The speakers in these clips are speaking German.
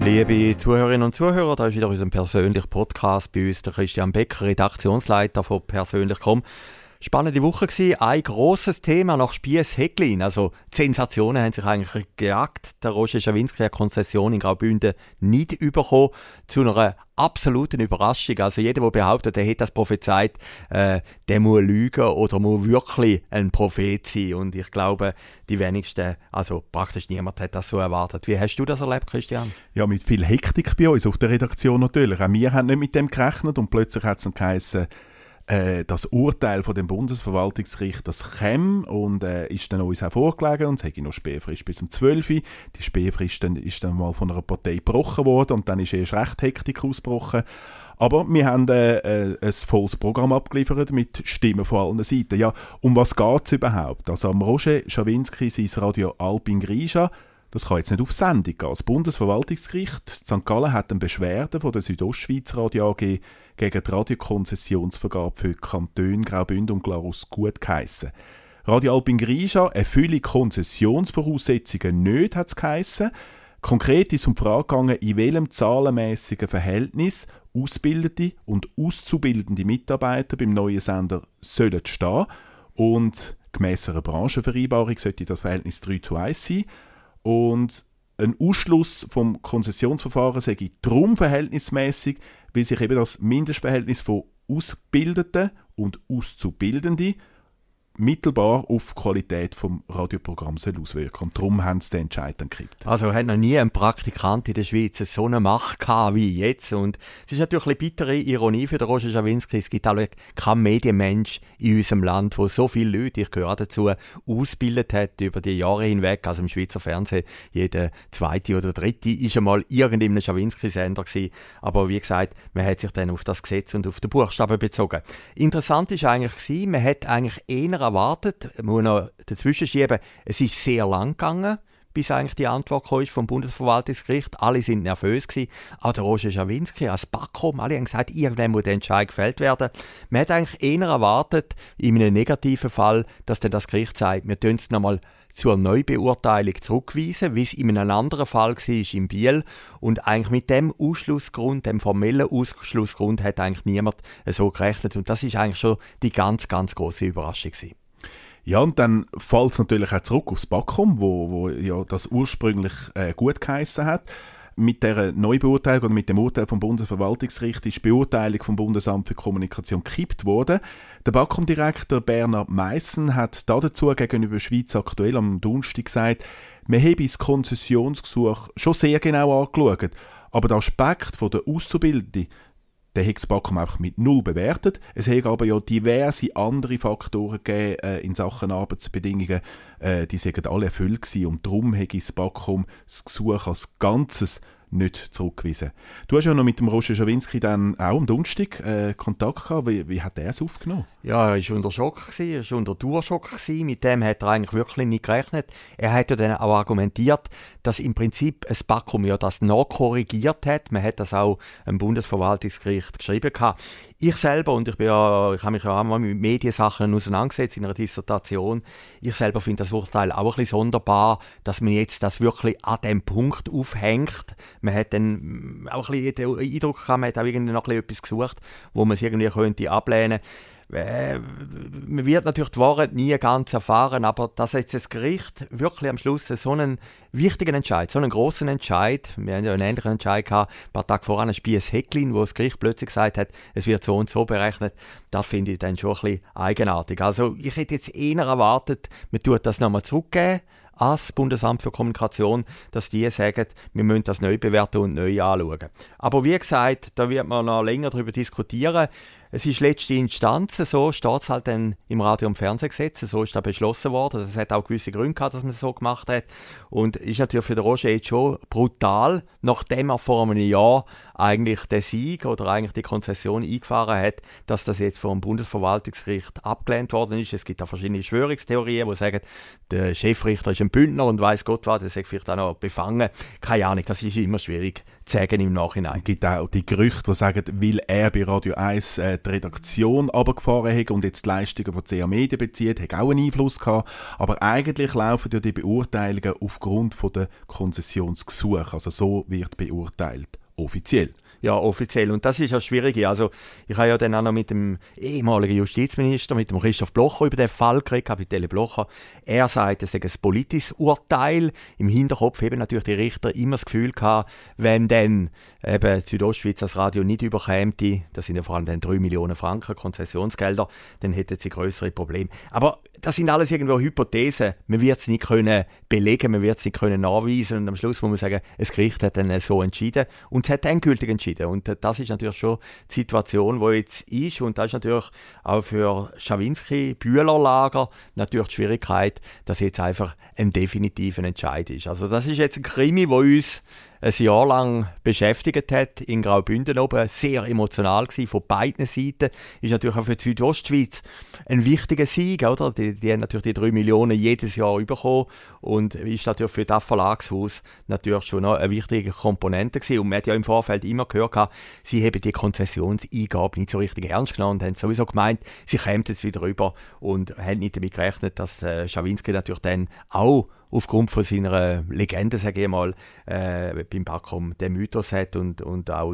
Liebe Zuhörerinnen und Zuhörer, da ist wieder unser persönlicher Podcast bei uns, der Christian Becker, Redaktionsleiter von Persönlich.com. Spannende Woche gewesen, ein grosses Thema nach Spiess-Häcklin. Also die Sensationen haben sich eigentlich gejagt. Der Roger Schawinski hat Konzession in Graubünden nicht bekommen, zu einer absoluten Überraschung. Also jeder, der behauptet, er hätte das prophezeit, der muss lügen oder muss wirklich ein Prophet sein. Und ich glaube, die wenigsten, also praktisch niemand hat das so erwartet. Wie hast du das erlebt, Christian? Ja, mit viel Hektik bei uns auf der Redaktion natürlich. Auch wir haben nicht mit dem gerechnet und plötzlich hat es dann geheißen, das Urteil von dem Bundesverwaltungsgericht, das käme und ist dann uns auch vorgelegen und es hätte noch Spähfrist bis um 12 Uhr. Die Spähfrist ist dann mal von einer Partei gebrochen worden und dann ist erst recht Hektik ausgebrochen. Aber wir haben ein volles Programm abgeliefert mit Stimmen von allen Seiten. Ja, um was geht es überhaupt? Also am Roger Schawinski, sein Radio Alpin Grischa, das kann jetzt nicht auf Sendung gehen. Das Bundesverwaltungsgericht St. Gallen hat eine Beschwerde von der Südostschweiz Radio AG gegen die Radiokonzessionsvergabe für Kantone Graubünden und Glarus gut geheissen. Radio Alpin Grischa erfülle Konzessionsvoraussetzungen nicht, hat es geheissen. Konkret ist es um die Frage gegangen, in welchem zahlenmässigen Verhältnis ausgebildete und auszubildende Mitarbeiter beim neuen Sender sollen stehen. Und gemäss einer Branchenvereinbarung sollte das Verhältnis 3:1 sein. Und ein Ausschluss vom Konzessionsverfahren sei darum verhältnismäßig, weil sich eben das Mindestverhältnis von Ausgebildeten und Auszubildenden mittelbar auf die Qualität des Radioprogramms auswirken. Und darum haben sie den Entscheid dann gekriegt. Also hat noch nie ein Praktikant in der Schweiz so eine Macht gehabt wie jetzt. Und es ist natürlich eine bittere Ironie für den Roger Schawinski. Es gibt auch keinen Medienmensch in unserem Land, der so viele Leute, ich gehöre dazu, ausgebildet hat über die Jahre hinweg. Also im Schweizer Fernsehen, jeder zweite oder dritte ist einmal irgendeinem Schawinski-Sender gewesen. Aber wie gesagt, man hat sich dann auf das Gesetz und auf den Buchstaben bezogen. Interessant ist eigentlich, man hat eigentlich eher erwartet, ich muss noch dazwischen schieben, es ist sehr lang gegangen, bis eigentlich die Antwort kam vom Bundesverwaltungsgericht. Alle sind nervös gewesen. Auch der Roger Schawinski, als BAKOM, alle haben gesagt, irgendwann muss der Entscheid gefällt werden. Man hat eigentlich eher erwartet, in einem negativen Fall, dass dann das Gericht sagt, wir tun es nochmal zur Neubeurteilung zurückweisen, wie es in einem anderen Fall war in Biel. Und eigentlich mit dem Ausschlussgrund, dem formellen Ausschlussgrund, hat eigentlich niemand so gerechnet. Und das ist eigentlich schon die ganz, ganz grosse Überraschung gewesen. Ja, und dann fällt es natürlich auch zurück aufs BAKOM, wo ja das ursprünglich gut geheissen hat. Mit der Neubeurteilung oder mit dem Urteil vom Bundesverwaltungsgericht ist die Beurteilung vom Bundesamt für Kommunikation gekippt worden. Der BAKOM-Direktor Bernhard Meissen hat dazu gegenüber Schweiz aktuell am Donnerstag gesagt, man habe das Konzessionsgesuch schon sehr genau angeschaut, aber der Aspekt von der Auszubildenden, den hat das BAKOM einfach mit 0 bewertet. Es hat aber ja diverse andere Faktoren gegeben in Sachen Arbeitsbedingungen, die sind alle erfüllt gewesen und darum hat das BAKOM das Gesuch als Ganzes nicht zurückgewiesen. Du hast ja noch mit dem Roger Schawinski dann auch am Donnerstag Kontakt gehabt. Wie hat er es aufgenommen? Ja, er war unter Schock, er war unter Dauerschock. Mit dem hat er eigentlich wirklich nicht gerechnet. Er hat ja dann auch argumentiert, dass im Prinzip das BAKOM ja das nachkorrigiert hat. Man hat das auch im Bundesverwaltungsgericht geschrieben gehabt. Ich selber, und ich habe mich ja auch mal mit Mediensachen auseinandergesetzt in einer Dissertation, ich selber finde das Urteil auch ein bisschen sonderbar, dass man jetzt das wirklich an dem Punkt aufhängt. Man hat dann auch ein bisschen den Eindruck gehabt, man hat auch irgendwie noch ein bisschen etwas gesucht, wo man es irgendwie könnte ablehnen könnte. Man wird natürlich die Wahrheit nie ganz erfahren, aber dass jetzt das Gericht wirklich am Schluss so einen wichtigen Entscheid, so einen grossen Entscheid, wir haben ja einen ähnlichen Entscheid gehabt, ein paar Tage voran, ein Spiess-Häcklin, wo das Gericht plötzlich gesagt hat, es wird so und so berechnet, das finde ich dann schon ein bisschen eigenartig. Also ich hätte jetzt eher erwartet, man tut das nochmal zurückgeben als Bundesamt für Kommunikation, dass die sagen, wir müssen das neu bewerten und neu anschauen. Aber wie gesagt, da wird man noch länger darüber diskutieren. Es ist letzte Instanz, so steht es halt dann im Radio- und Fernsehgesetz, so ist da beschlossen worden. Es hat auch gewisse Gründe gehabt, dass man es so gemacht hat. Und ist natürlich für den Roger jetzt schon brutal, nachdem er vor einem Jahr eigentlich den Sieg oder eigentlich die Konzession eingefahren hat, dass das jetzt vom Bundesverwaltungsgericht abgelehnt worden ist. Es gibt auch verschiedene Verschwörungstheorien, die sagen, der Chefrichter ist ein Bündner und weiss Gott was, der sagt vielleicht auch noch befangen. Keine Ahnung, das ist immer schwierig zu sagen im Nachhinein. Es gibt auch die Gerüchte, die sagen, weil er bei Radio 1 die Redaktion runtergefahren hat und jetzt die Leistungen von CA Media bezieht, hat auch einen Einfluss gehabt. Aber eigentlich laufen ja die Beurteilungen aufgrund der Konzessionsgesuche. Also so wird beurteilt, offiziell. Ja, offiziell. Und das ist ja das Schwierige. Also, ich habe ja dann auch noch mit dem ehemaligen Justizminister, mit dem Christoph Blocher, über den Fall geredet, Kapitän Blocher. Er sagt, es sei ein politisches Urteil. Im Hinterkopf haben natürlich die Richter immer das Gefühl gehabt, wenn dann eben Südostschweiz das Radio nicht überkäme, das sind ja vor allem dann 3 Millionen Franken Konzessionsgelder, dann hätten sie größere Probleme. Aber das sind alles irgendwo Hypothesen. Man wird es nicht können belegen, man wird es nicht können nachweisen und am Schluss muss man sagen, das Gericht hat dann so entschieden und es hat endgültig entschieden. Und das ist natürlich schon die Situation, die jetzt ist und das ist natürlich auch für Schawinski-Bühler-Lager natürlich die Schwierigkeit, dass jetzt einfach ein definitiver Entscheid ist. Also das ist jetzt ein Krimi, der uns ein Jahr lang beschäftigt hat, in Graubünden oben, sehr emotional gewesen, von beiden Seiten. Ist natürlich auch für die Südostschweiz ein wichtiger Sieg, oder? Die haben natürlich die 3 Millionen jedes Jahr bekommen und ist natürlich für das Verlagshaus natürlich schon noch eine wichtige Komponente gewesen. Und man hat ja im Vorfeld immer gehört, sie haben die Konzessionseingabe nicht so richtig ernst genommen und haben sowieso gemeint, sie kämen jetzt wieder rüber und haben nicht damit gerechnet, dass Schawinski natürlich dann auch aufgrund von seiner Legende, sage ich mal, beim Backum den Mythos hat und auch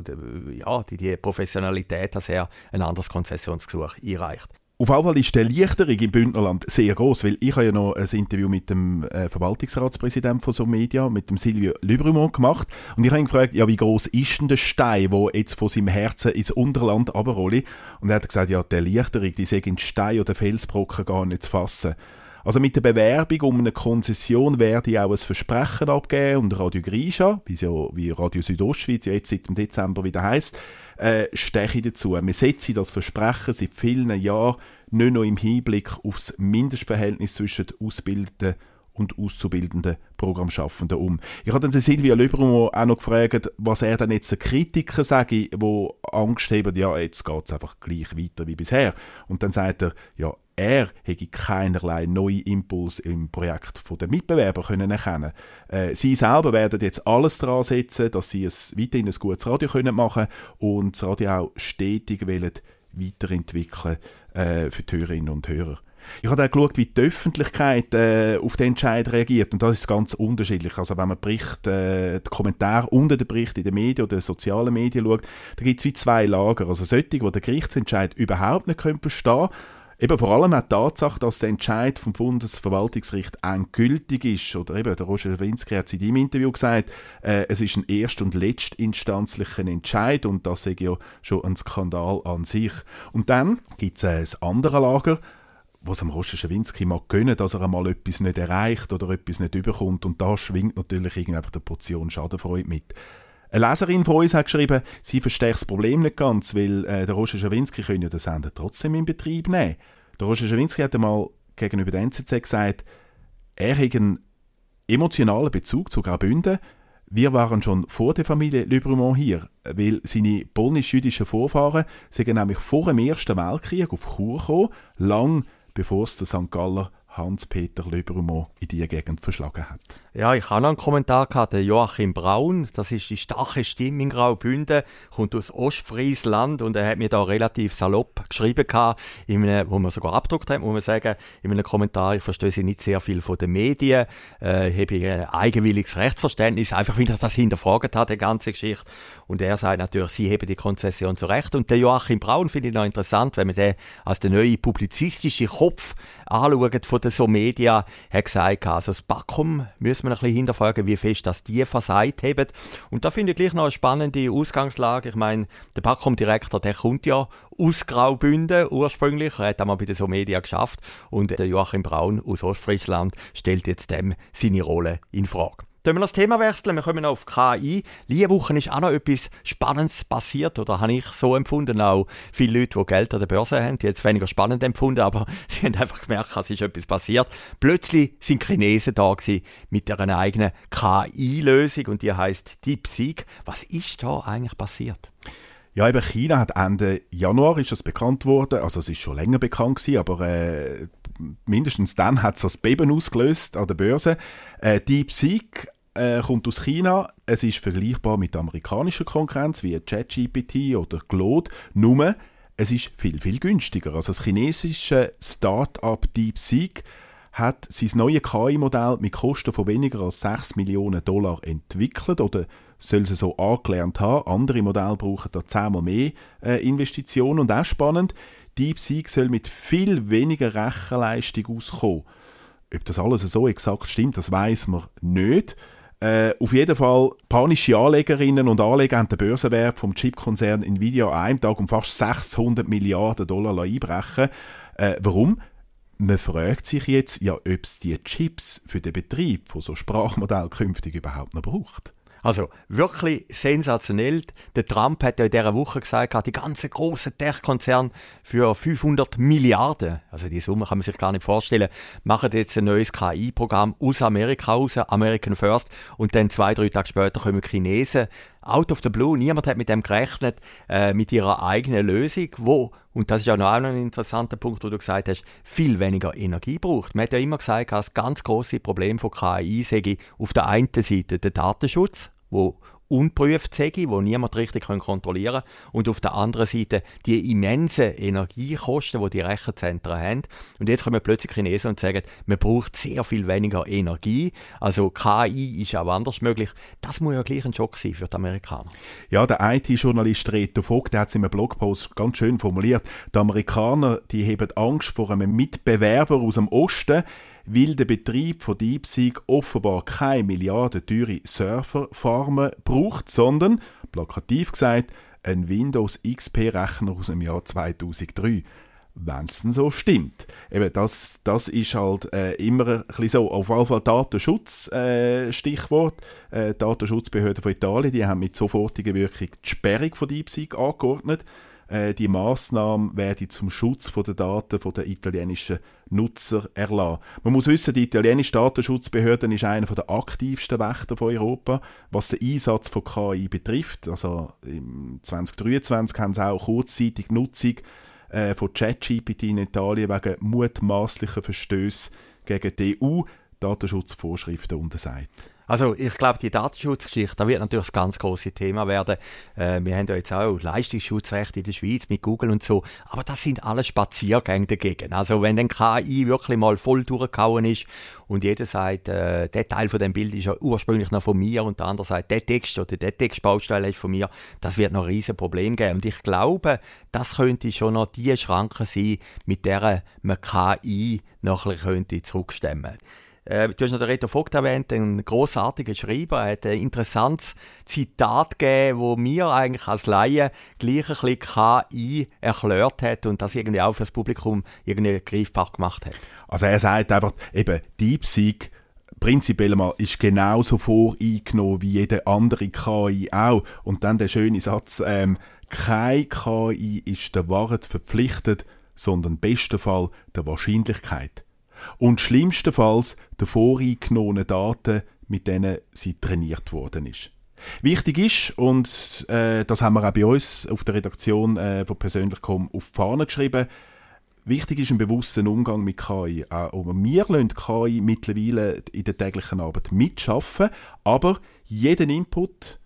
die Professionalität, dass er ein anderes Konzessionsgesuch einreicht. Auf jeden Fall ist die Erleichterung im Bündnerland sehr gross, weil ich habe ja noch ein Interview mit dem Verwaltungsratspräsidenten von So Media, mit dem Silvio Lübrumont gemacht und ich habe ihn gefragt, ja, wie gross ist denn der Stein, der jetzt von seinem Herzen ins Unterland runterrollt? Und er hat gesagt, ja, die Erleichterung, die sei in Stein oder Felsbrocken gar nicht zu fassen. Also mit der Bewerbung um eine Konzession werde ich auch ein Versprechen abgeben und Radio Grisha, wie Radio Südostschweiz ja jetzt seit dem Dezember wieder heisst, steche ich dazu. Wir setzen das Versprechen seit vielen Jahren nicht nur im Hinblick auf das Mindestverhältnis zwischen Ausbildenden und auszubildenden Programmschaffenden um. Ich habe dann Silvia Lübrumont auch noch gefragt, was er dann jetzt den Kritikern sage, die Angst haben, ja, jetzt geht es einfach gleich weiter wie bisher. Und dann sagt er, ja, er hätte keinerlei neue Impulse im Projekt der Mitbewerber können erkennen. Sie selber werden jetzt alles daran setzen, dass sie weiterhin ein gutes Radio machen können und das Radio auch stetig weiterentwickeln für die Hörerinnen und Hörer. Ich habe auch geschaut, wie die Öffentlichkeit auf den Entscheid reagiert und das ist ganz unterschiedlich. Also wenn man die Kommentare unter dem Bericht in den Medien oder den sozialen Medien schaut, da gibt es wie zwei Lager. Also solche, die den Gerichtsentscheid überhaupt nicht verstehen können, eben vor allem auch die Tatsache, dass der Entscheid vom Bundesverwaltungsgericht endgültig ist. Oder eben, der Roger Schawinski hat es in deinem Interview gesagt, es ist ein erst- und letztinstanzlicher Entscheid und das ist ja schon ein Skandal an sich. Und dann gibt es ein anderes Lager, was am Roger Schawinski mag gönnen, dass er einmal etwas nicht erreicht oder etwas nicht überkommt. Und da schwingt natürlich einfach eine Portion Schadenfreude mit. Eine Leserin von uns hat geschrieben, sie versteht das Problem nicht ganz, weil der Roger Schawinski können ja den Sender trotzdem in Betrieb nehmen. Der Roger Schawinski hat einmal gegenüber der NZZ gesagt, er hat einen emotionalen Bezug zu Graubünden. Wir waren schon vor der Familie Lübrumont hier, weil seine polnisch-jüdischen Vorfahren sind nämlich vor dem Ersten Weltkrieg auf Chur gekommen, lang bevor es der St. Galler Hans-Peter Lübrumont in diese Gegend verschlagen hat. Ja, ich habe noch einen Kommentar gehabt, der Joachim Braun, das ist die starke Stimme in Graubünden, kommt aus Ostfriesland und er hat mir da relativ salopp geschrieben gehabt, wo wir sogar abgedruckt haben, muss man sagen, in einem Kommentar, ich verstehe sie nicht sehr viel von den Medien, habe ich ein eigenwilliges Rechtsverständnis, einfach weil er das hinterfragt hat, die ganze Geschichte. Und er sagt natürlich, sie haben die Konzession zu Recht. Und der Joachim Braun finde ich noch interessant, wenn man den als den neuen publizistischen Kopf anschaut von der So Media, hat gesagt, also das Backum müssen wir ein bisschen hinterfragen, wie fest das die versagt haben. Und da finde ich gleich noch eine spannende Ausgangslage. Ich meine, der Backum-Direktor, der kommt ja aus Graubünden ursprünglich. Er hat einmal bei der So Media geschafft. Und der Joachim Braun aus Ostfriesland stellt jetzt dem seine Rolle in Frage. Wenn wir das Thema wechseln, wir kommen noch auf KI. Diese Woche ist auch noch etwas Spannendes passiert, oder habe ich so empfunden. Auch viele Leute, die Geld an der Börse haben, die haben es weniger spannend empfunden, aber sie haben einfach gemerkt, es ist etwas passiert. Plötzlich sind Chinesen da gewesen mit einer eigenen KI-Lösung und die heisst DeepSeek. Was ist da eigentlich passiert? Ja, eben China hat Ende Januar ist das bekannt worden, also es ist schon länger bekannt gewesen, aber mindestens dann hat es das Beben ausgelöst an der Börse. DeepSeek kommt aus China. Es ist vergleichbar mit der amerikanischen Konkurrenz wie ChatGPT oder Claude. Nur, es ist viel, viel günstiger. Also das chinesische Start-up DeepSeek hat sein neues KI-Modell mit Kosten von weniger als $6 Millionen entwickelt oder soll es so angelernt haben. Andere Modelle brauchen da 10-mal mehr Investitionen. Und auch spannend, DeepSeek soll mit viel weniger Rechenleistung auskommen. Ob das alles so exakt stimmt, das weiss man nicht. Auf jeden Fall, panische Anlegerinnen und Anleger haben den Börsenwert vom Chipkonzern Nvidia an einem Tag um fast $600 Milliarden einbrechen. Warum? Man fragt sich jetzt, ja, ob es die Chips für den Betrieb von so Sprachmodellen künftig überhaupt noch braucht. Also wirklich sensationell. Der Trump hat ja in dieser Woche gesagt, die ganzen grossen Tech-Konzerne für 500 Milliarden, also die Summe kann man sich gar nicht vorstellen, machen jetzt ein neues KI-Programm aus Amerika raus, American First, und dann 2-3 Tage später kommen die Chinesen out of the blue. Niemand hat mit dem gerechnet, mit ihrer eigenen Lösung, wo, und das ist ja noch ein interessanter Punkt, wo du gesagt hast, viel weniger Energie braucht. Man hat ja immer gesagt, das ganz grosse Problem von KI sei auf der einen Seite der Datenschutz, wo ungeprüft sei, wo niemand richtig kontrollieren kann, und auf der anderen Seite die immensen Energiekosten, die Rechenzentren haben. Und jetzt kommen plötzlich Chinesen und sagen, man braucht sehr viel weniger Energie. Also KI ist auch anders möglich. Das muss ja gleich ein Schock sein für die Amerikaner. Ja, der IT-Journalist Reto Vogt, der hat es in einem Blogpost ganz schön formuliert. Die Amerikaner, die haben Angst vor einem Mitbewerber aus dem Osten, weil der Betrieb von DeepSeek offenbar keine milliardenteure Serverfarmen braucht, sondern, plakativ gesagt, ein Windows XP-Rechner aus dem Jahr 2003. Wenn es denn so stimmt. Eben, das ist halt immer ein bisschen so. Auf jeden Fall Datenschutz, Stichwort. Die Datenschutzbehörden von Italien, die haben mit sofortiger Wirkung die Sperrung von DeepSeek angeordnet. Die Massnahme werde zum Schutz der Daten der italienischen Nutzer erlassen. Man muss wissen, die italienische Datenschutzbehörde ist einer der aktivsten Wächter von Europa, was den Einsatz von KI betrifft. Also im 2023 haben sie auch kurzzeitig die Nutzung von ChatGPT in Italien wegen mutmaßlicher Verstöße gegen die EU-Datenschutzvorschriften untersagt. Also ich glaube, die Datenschutzgeschichte, da wird natürlich das ganz große Thema werden. Wir haben ja jetzt auch Leistungsschutzrecht in der Schweiz mit Google und so, aber das sind alles Spaziergänge dagegen. Also wenn dann KI wirklich mal voll durchgehauen ist und jeder sagt, der Teil von dem Bild ist ja ursprünglich noch von mir und der andere sagt, der Text oder der Textbaustein ist von mir, das wird noch ein riesen Problem geben. Und ich glaube, das könnte schon noch die Schranke sein, mit der man KI noch ein bisschen zurückstemmen könnte. Du hast noch den Reto Vogt erwähnt, ein grossartiger Schreiber. Er hat ein interessantes Zitat gegeben, wo mir eigentlich als Laie gleich ein bisschen KI erklärt hat und das irgendwie auch für das Publikum irgendwie greifbar gemacht hat. Also er sagt einfach, eben DeepSeek prinzipiell mal ist genauso voreingenommen wie jede andere KI auch. Und dann der schöne Satz, keine KI ist der Wahrheit verpflichtet, sondern im besten Fall der Wahrscheinlichkeit. Und schlimmstenfalls der voreingenommenen Daten, mit denen sie trainiert worden ist. Wichtig ist, und das haben wir auch bei uns auf der Redaktion von Persönlich.com auf die Fahne geschrieben, wichtig ist ein bewusster Umgang mit KI. Wir lassen KI mittlerweile in der täglichen Arbeit mitschaffen, aber jeden Input,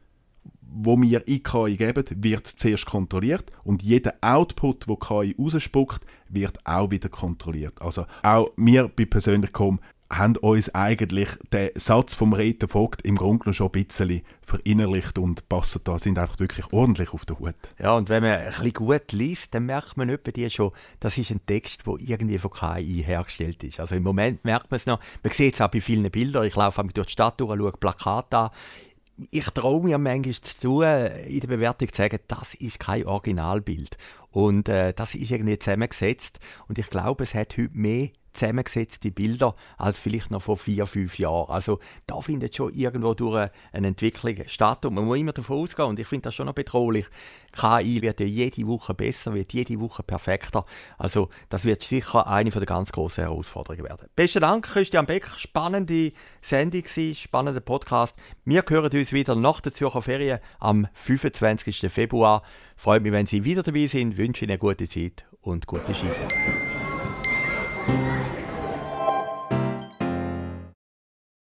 wo wir in KI geben, wird zuerst kontrolliert und jeder Output, wo KI rausspuckt, wird auch wieder kontrolliert. Also auch wir bei Persönlich.com haben uns eigentlich den Satz vom Reto Vogt im Grunde genommen schon ein bisschen verinnerlicht und passen da, sind einfach wirklich ordentlich auf der Hut. Ja, und wenn man ein bisschen gut liest, dann merkt man etwa die schon, das ist ein Text, der irgendwie von KI hergestellt ist. Also im Moment merkt man es noch, man sieht es auch bei vielen Bildern, ich laufe durch die Stadt durch, schaue Plakate an. Ich traue mir manchmal zu, in der Bewertung zu sagen, das ist kein Originalbild. Und das ist irgendwie zusammengesetzt. Und ich glaube, es hat heute mehr zusammengesetzte Bilder als vielleicht noch vor 4-5 Jahren. Also da findet schon irgendwo durch eine Entwicklung statt und man muss immer davon ausgehen und ich finde das schon noch bedrohlich. KI wird ja jede Woche besser, wird jede Woche perfekter. Also das wird sicher eine der ganz grossen Herausforderungen werden. Besten Dank, Christian Beck. Spannende Sendung, spannender Podcast. Wir hören uns wieder nach der Zürcher Ferien am 25. Februar. Freut mich, wenn Sie wieder dabei sind. Wünsche Ihnen eine gute Zeit und gute Skifahren.